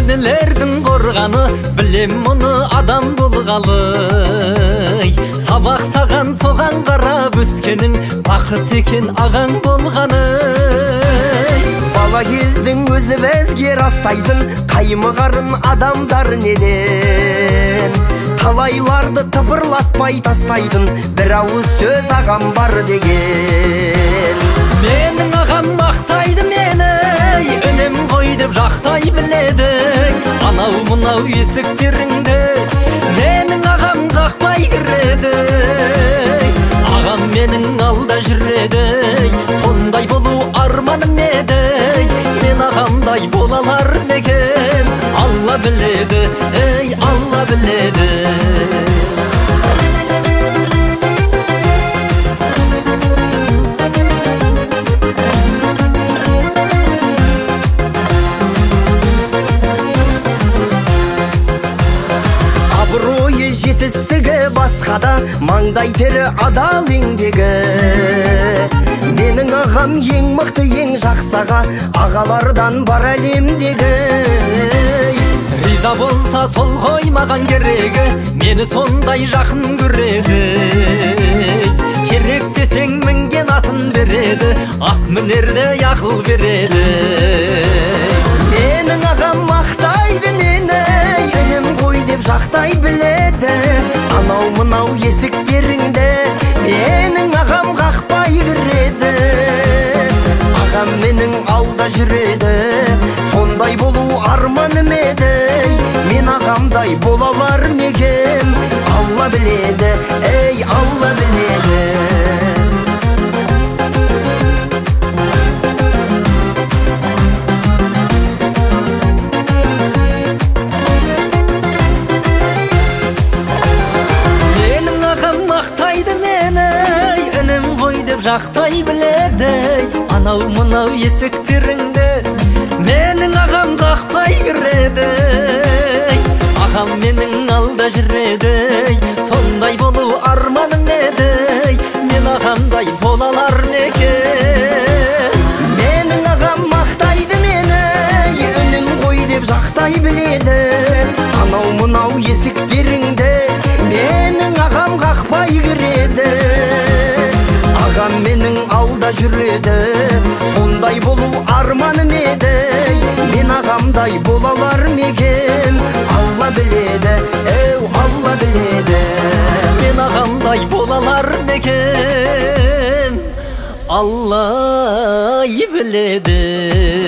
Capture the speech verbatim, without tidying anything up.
энелердин корганы, билем муну адам болгалы. Сабак саган соган карап өскенин, бакыт экен агаң болганы. Бала кездің өзі бәзге растайтын, қаймығарын адамдар неден? Талайларды тыпырлатпай тастайтын, бір ауыз сөз ағам бар деген. Менің ағам мақтайды мені, өнем ғой деп жақтай біледі. Анау мұнау есіктеріңді менің ағам қақпай кіреді. Ағам менің алда жүреді, сондай болу арманым еді. Мен ағамдай болалар некен, Алла біледі, ей Алла біледі. Абыройы жетістігі басқада, маңдай тері адал еңбегі. Менің ағам ең мықты, ең жақсаға, ағалардан бар әлемдегі. Риза болса сол ғой маған керегі, мені сондай жақын көреді. Керек десең мінген атын береді, ат мінерде ақыл береді. Менің ағам мақтайды мені, өнем ғой деп жақтай біледі. Анау мынау есіктеріңді менің ағам қақпай кіреді. Ағам менің алда жүреді, сондай болу арманым еді. Мен ағамдай болалар некен, Алла біледі, ей Алла біледі. Жақтай біледі, анау мұнау есіктеріңді менің ағам қақпай кіреді. Ағам менің алда жүреді, сондай болу арманым еді. Мен ағамдай болалар некен. Менің ағам мақтайды мені, өнім ғой деп жақтай біледі. Анау мұнау есіктеріңді менің ағам қақпай кіреді. Ағам менің алда жүреді, сондай болу арманым еді. Мен ағамдай болалар мекен, Алла біледі, әу Алла біледі. Мен ағамдай болалар мекен, Алла біледі.